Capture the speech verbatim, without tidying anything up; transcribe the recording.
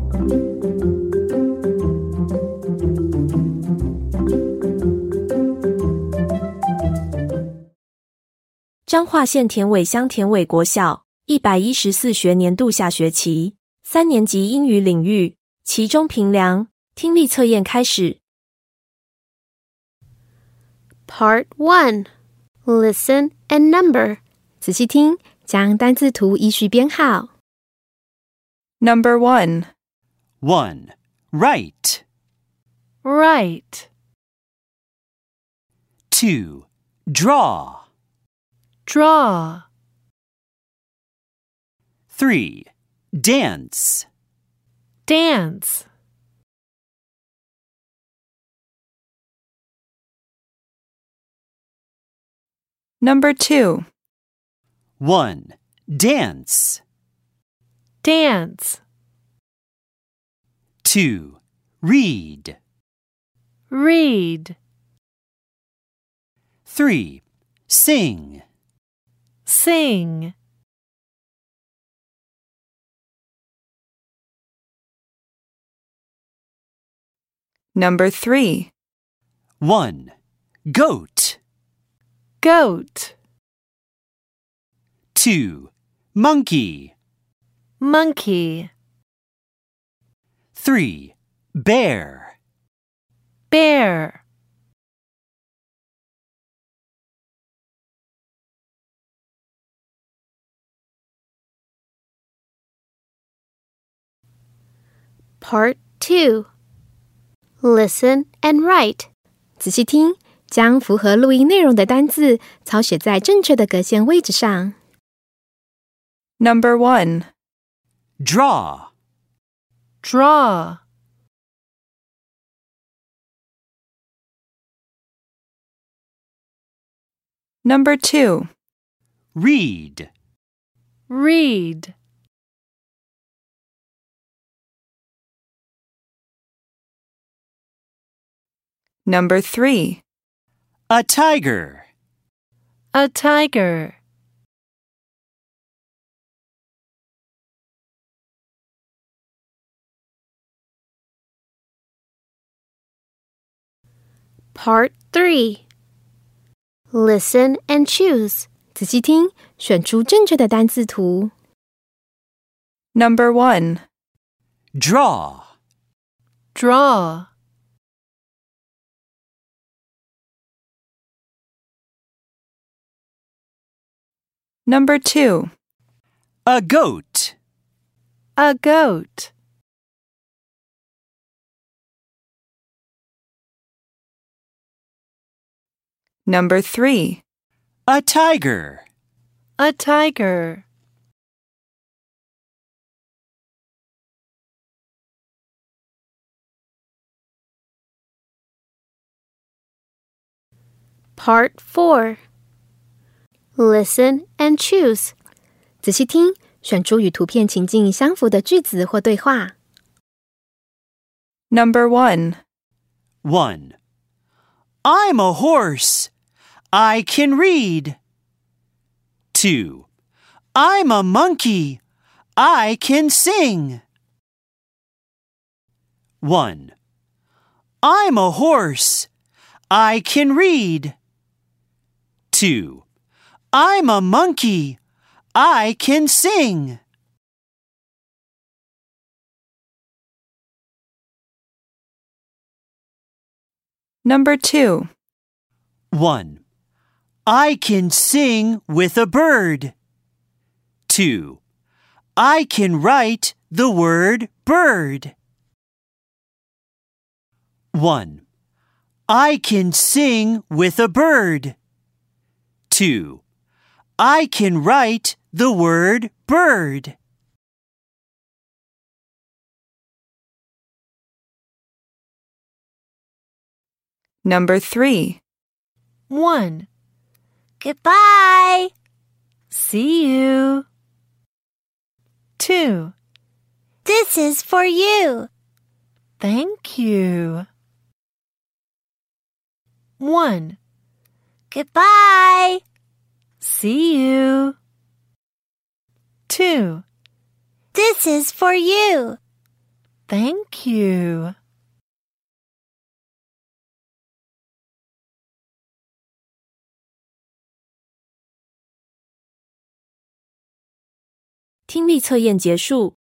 彰化县田尾乡田尾国小一百一十四学年度下学期三年级英语领域期中评量听力测验开始。 Part one. Listen and number. 仔细听，将单字图依序编号。 Number one. one. Write. Write. two. Draw. Draw. three. Dance. Dance. Number two. one. Dance. Dance. two. Read. Read. three. Sing. Sing. Number three. one. Goat. Goat. two. Monkey. Monkey. three. Bear. Bear. Part two. Listen and write. 仔细听，将符合录音内容的单字抄写在正确的格线位置上。 Number one. Draw. Draw. Number two. Read. Read. Number three. A tiger. A tiger. Part three. Listen and choose. 仔细听，选出正确的单字图。 Number one. Draw. Draw. Number two. A goat. A goat. Number three. A tiger. A tiger. Part four. Listen and choose. 仔细听，选出与图片情境相符的句子或对话。 Number one. one. I'm a horse. I can read. two. I'm a monkey. I can sing. one. I'm a horse. I can read. two. I'm a monkey. I can sing. Number two. one. I can sing with a bird. two. I can write the word bird. one. I can sing with a bird. two. I can write the word bird. Number three. one. Goodbye. See you. two. This is for you. Thank you. one. Goodbye. See you. two. This is for you. Thank you. 听力测验结束，